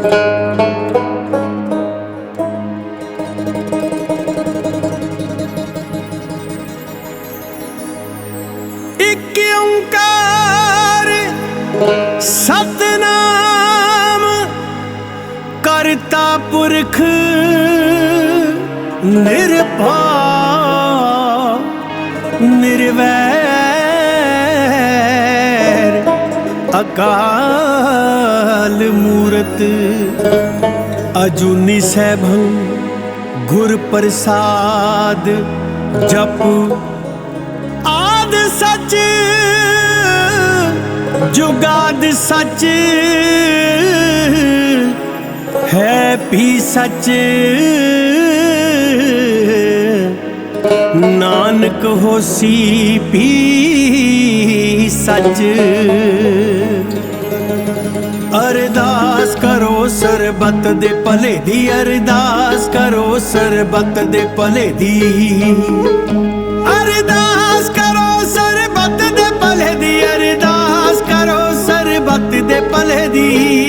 एक ओंकार सतनाम करता पुरख निर्भय निर्वैर अकाल मूरत अजूनी सैभं गुर प्रसाद जप आद सच जुगाद सच है भी सच नानक होसी भी सच। अरदास करो सरबत दे भले दी, अरदास करो सरबत दे भले दी, अरदास करो सरबत दे भले दी, अरदास करो सरबत दे भले दी,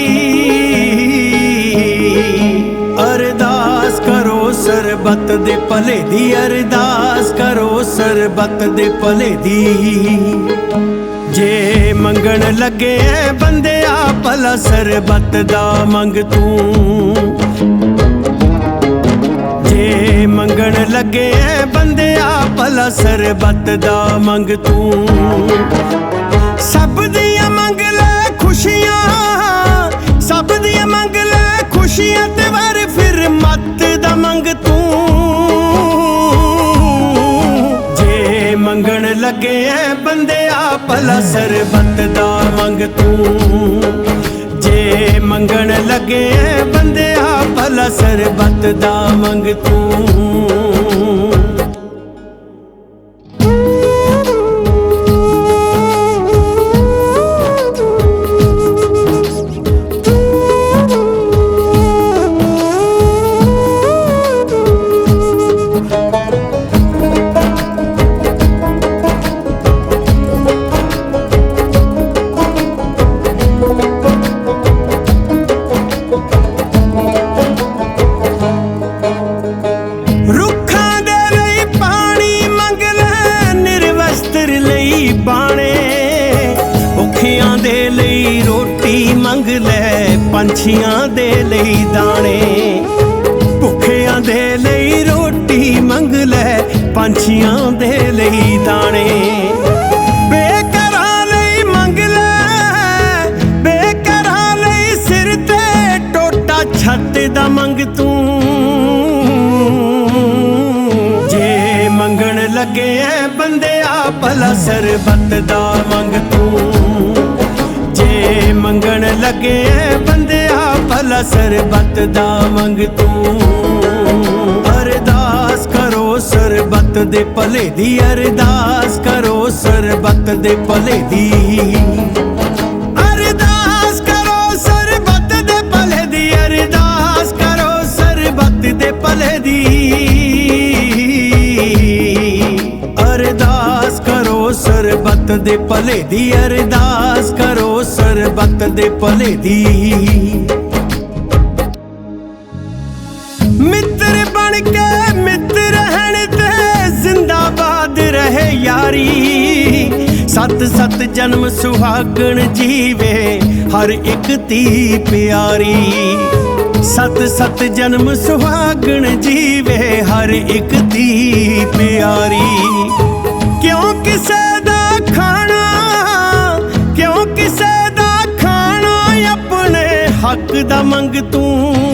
अरदास करो सरबत दे भले दी, अरदास करो सरबत दे भले दी। जे मंगण लगे बंदिया भला सरबत दा मंग तू, जे मंगण लगे बंदिया भला सरबत दा मंग तू। सब दियां मंग ले खुशियां, सब दियां मंग ले खुशियां ते वर फिर मत दा मंग तू। जे मंगण लगे बंदिया भला सरबत दा मंग तू, जे मंगण लगे बंदिया भला सरबत दा मंग तू। मंग ले पंछियां दे लई दाने, भुखियां दे लई रोटी मंग ले पंछियां दे लई दाने। बेकरां लई मंग ले, बेकरां लई सिर ते टोटा छत दा मंग तू। जे मंगण लगे बंदिया भला सरबत दा मंग तू, मंगण लगे बंदिया भला सरबत दा मंग तू। अरदास करो सरबत दे भले दी, अरदास करो सरबत दे भले दी, अरदास करो सरबत दे भले दी, अरदास करो सरबत दे भले दी, अरदास करो सरबत दे भले दी, अरदास करो सरबत दे भले दी। मित्र बन के मित्र रहन ते जिंदाबाद रहे यारी, सत सत जन्म सुहागण जीवे हर एक धी प्यारी, सत सत जन्म सुहागण जीवे हर एक धी प्यारी। क्यों किसे दा खाना, क्यों किसे दा खाना अपने हक दा मंग तू।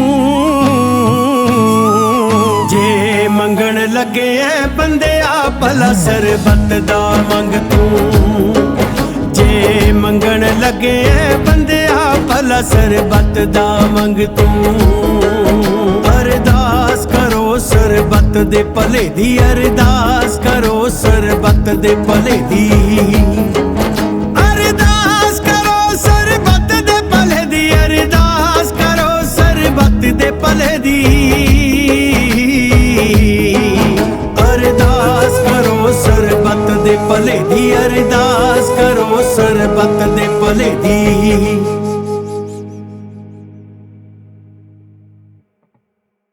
जे मंगण लगे बंदिया भला सरबत दा मंग तू, जे मंगण लगे बंदिया भला सरबत दा मंग तू। अरदास करो सरबत दे भले दी, अरदास करो सरबत दे भले दी, अरदास करो सरबत दे भले दी, अरदास करो सरबत दे भले दी, अरदास करो सरबत दे भले दी, अरदास करो सरबत दे भले दी।